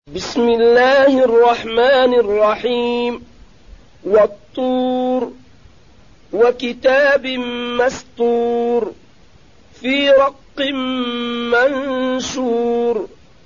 بسم الله الرحمن الرحيم. والطور وكتاب مسطور في رق منشور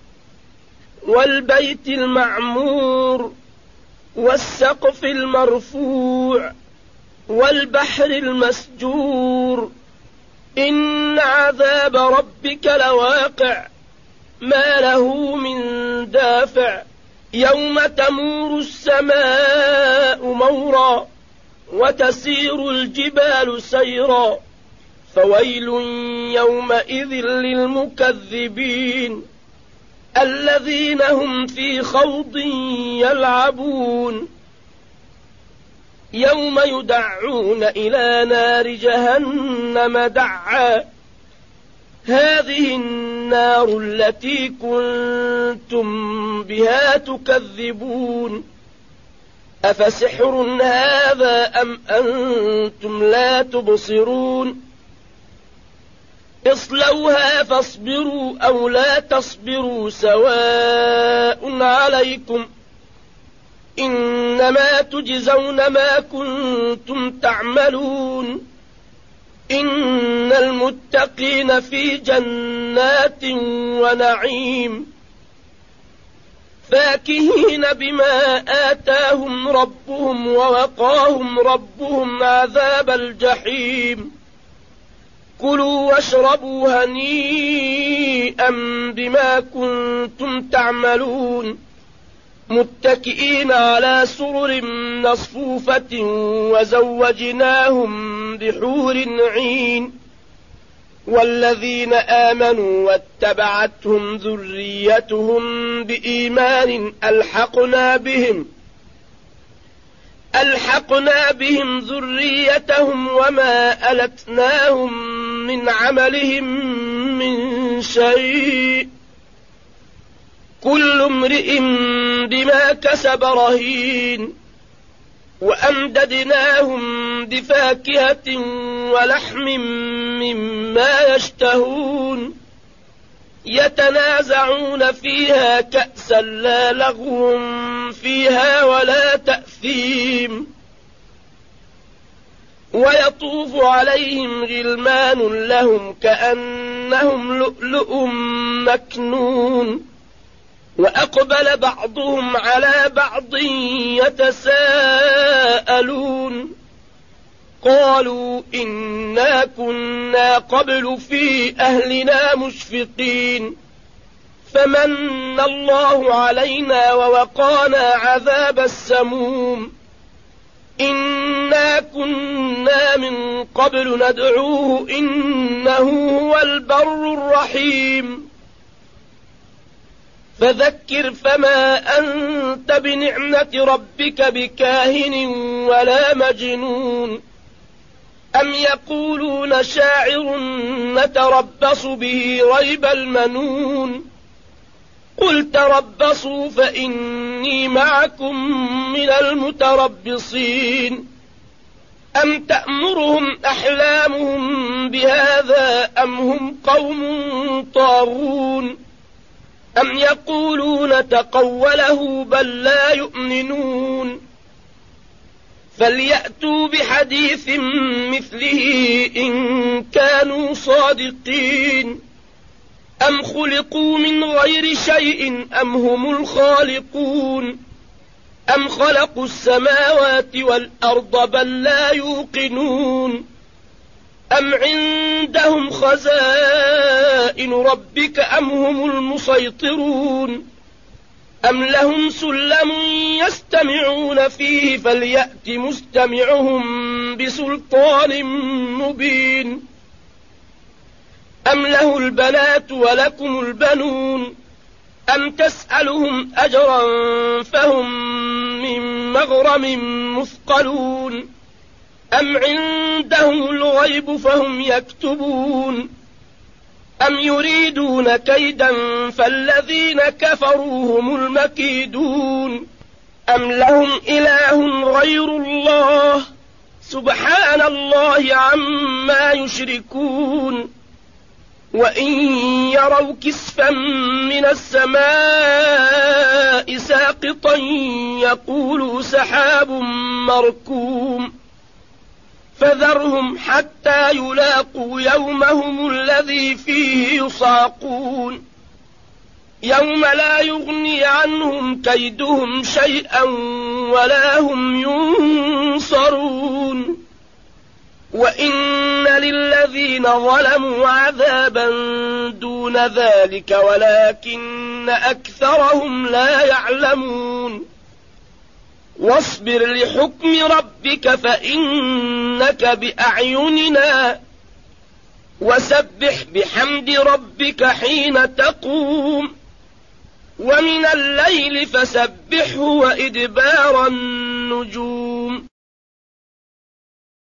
والبيت المعمور والسقف المرفوع والبحر المسجور إن عذاب ربك لواقع ما له من دافع يوم تمور السماء مورا وتسير الجبال سيرا فويل يومئذ للمكذبين الذين هم في خوض يلعبون يوم يدعون إلى نار جهنم دعا هذه النار التي كنتم بها تكذبون أفسحر هذا أم أنتم لا تبصرون اصلوها فاصبروا أو لا تصبروا سواء عليكم إنما تجزون ما كنتم تعملون إن المتقين في جنات ونعيم فاكهين بما آتاهم ربهم ووقاهم ربهم عذاب الجحيم كلوا واشربوا هنيئا بما كنتم تعملون متكئين على سرر مصفوفة وزوجناهم بحور عين والذين آمنوا واتبعتهم ذريتهم بإيمان ألحقنا بهم ذريتهم وما ألتناهم من عملهم من شيء كل امرئ بما كسب رهين وأمددناهم بفاكهة ولحم مما يشتهون يتنازعون فيها كأسا لا لغو فيها ولا تأثيم ويطوف عليهم غلمان لهم كأنهم لؤلؤ مكنون وأقبل بعضهم على بعض يتساءلون قالوا إنا كنا قبل في أهلنا مشفقين فمن الله علينا ووقانا عذاب السموم إنا كنا من قبل ندعوه إنه هو البر الرحيم فذكر فما أنت بنعمة ربك بكاهن ولا مجنون أم يقولون شاعر نتربص به ريب المنون قل تربصوا فإني معكم من المتربصين أم تأمرهم أحلامهم بهذا أم هم قوم طاغون أم يقولون تقوله بل لا يؤمنون فليأتوا بحديث مثله إن كانوا صادقين أم خلقوا من غير شيء أم هم الخالقون أم خلقوا السماوات والأرض بل لا يوقنون أم عندهم خزائن ربك أم هم المسيطرون أم لهم سلم يستمعون فيه فليأت مستمعهم بسلطان مبين أم له البنات ولكم البنون أم تسألهم أجرا فهم من مغرم مثقلون أم عندهم الغيب فهم يكتبون أم يريدون كيدا فالذين كفروا هم المكيدون أم لهم إله غير الله سبحان الله عما يشركون وإن يروا كسفا من السماء السماء ساقطا يقولوا سحاب مركوم فذرهم حتى يلاقوا يومهم الذي فيه يصاقون يوم لا يغني عنهم كيدهم شيئا ولا هم ينصرون وإن للذين ظلموا عذابا دون ذلك ولكن أكثرهم لا يعلمون واصبر لحكم ربك فإنك بأعيننا وسبح بحمد ربك حين تقوم ومن الليل فسبحه وإدبار النجوم